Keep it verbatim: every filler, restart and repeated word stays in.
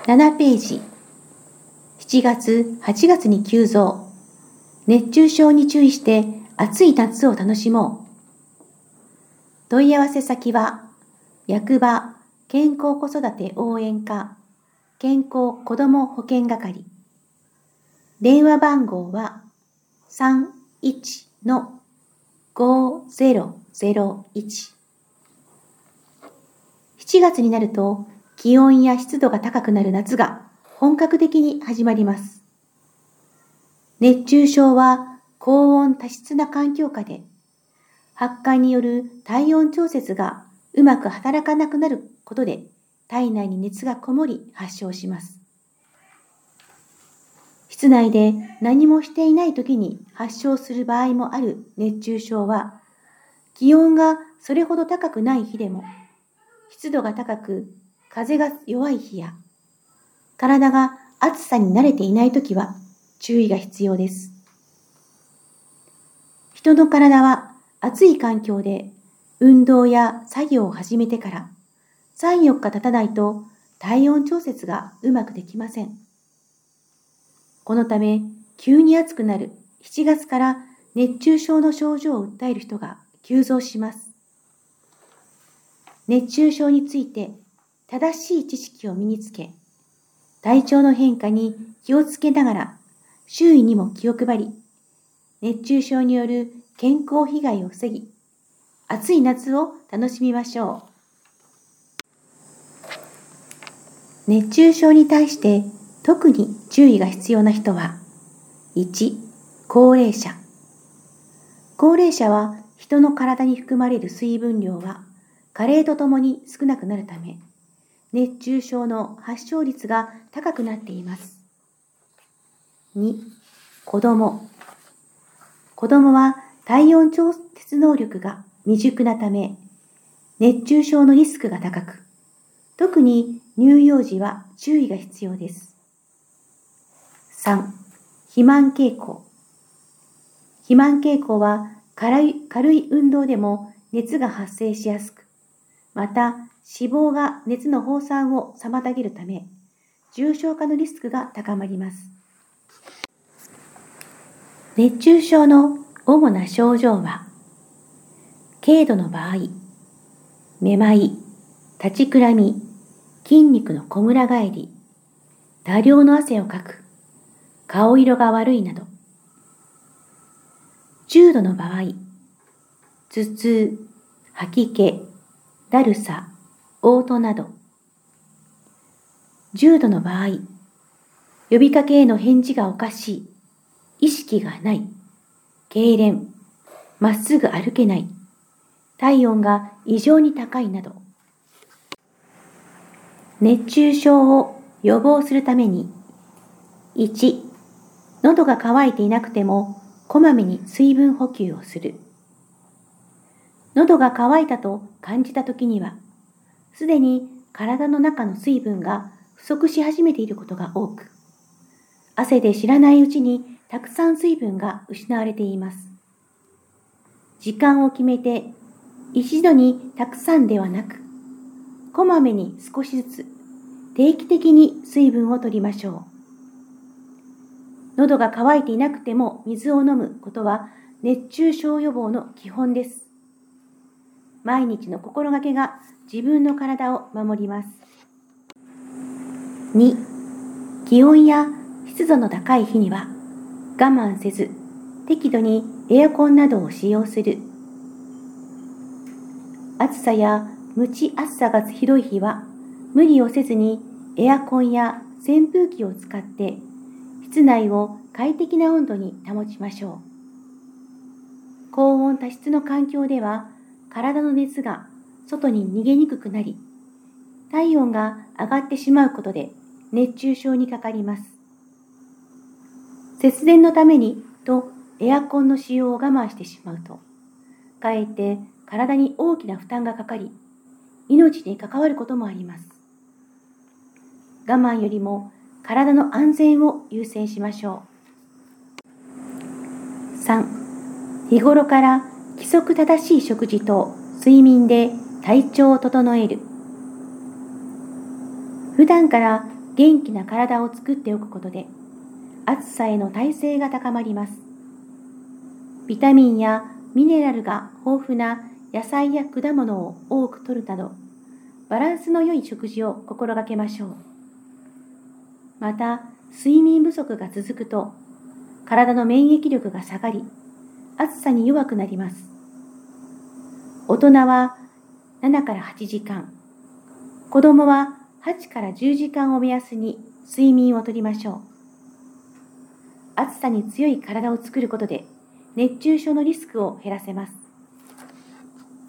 ななページ。しちがつ、はちがつに急増。熱中症に注意して暑い夏を楽しもう。問い合わせ先は、役場健康子育て応援課健康子ども保健係。電話番号は さんいちのごゼロゼロいち。しちがつになると気温や湿度が高くなる夏が本格的に始まります。熱中症は高温多湿な環境下で発汗による体温調節がうまく働かなくなることで体内に熱がこもり発症します。室内で何もしていない時に発症する場合もある熱中症は、気温がそれほど高くない日でも、湿度が高く風が弱い日や、体が暑さに慣れていない時は注意が必要です。人の体は暑い環境で運動や作業を始めてからさん、よっか経たないと体温調節がうまくできません。このため、急に暑くなるしちがつから熱中症の症状を訴える人が急増します。熱中症について正しい知識を身につけ、体調の変化に気をつけながら周囲にも気を配り、熱中症による健康被害を防ぎ、暑い夏を楽しみましょう。熱中症に対して特に注意が必要な人は、いち、高齢者。高齢者は人の体に含まれる水分量は加齢とともに少なくなるため、熱中症の発症率が高くなっています。に、子供。子供は体温調節能力が未熟なため、熱中症のリスクが高く、特に乳幼児は注意が必要です。さん、肥満傾向。肥満傾向は軽い、軽い運動でも熱が発生しやすく、また脂肪が熱の放散を妨げるため、重症化のリスクが高まります。熱中症の主な症状は、軽度の場合、めまい、立ちくらみ、筋肉のこむら返り、多量の汗をかく、顔色が悪いなど。重度の場合、頭痛、吐き気、だるさ、嘔吐など。重度の場合、呼びかけへの返事がおかしい、意識がない、痙攣、まっすぐ歩けない、体温が異常に高いなど。熱中症を予防するために、いち、喉が渇いていなくてもこまめに水分補給をする。喉が渇いたと感じたときには、すでに体の中の水分が不足し始めていることが多く、汗で知らないうちにたくさん水分が失われています。時間を決めて、一度にたくさんではなく、こまめに少しずつ定期的に水分を取りましょう。喉が渇いていなくても水を飲むことは熱中症予防の基本です。毎日の心がけが自分の体を守ります。に、気温や湿度の高い日には我慢せず適度にエアコンなどを使用する。暑さや蒸し暑さがひどい日は無理をせずにエアコンや扇風機を使って室内を快適な温度に保ちましょう。高温多湿の環境では体の熱が外に逃げにくくなり、体温が上がってしまうことで熱中症にかかります。節電のためにとエアコンの使用を我慢してしまうと、かえって体に大きな負担がかかり、命に関わることもあります。我慢よりも体の安全を優先しましょう。さん、日頃から規則正しい食事と睡眠で体調を整える。普段から元気な体を作っておくことで、暑さへの耐性が高まります。ビタミンやミネラルが豊富な野菜や果物を多く摂るなど、バランスの良い食事を心がけましょう。また、睡眠不足が続くと、体の免疫力が下がり、暑さに弱くなります。大人はななからはちじかん、子供ははちからじゅうじかんを目安に睡眠をとりましょう。暑さに強い体を作ることで、熱中症のリスクを減らせます。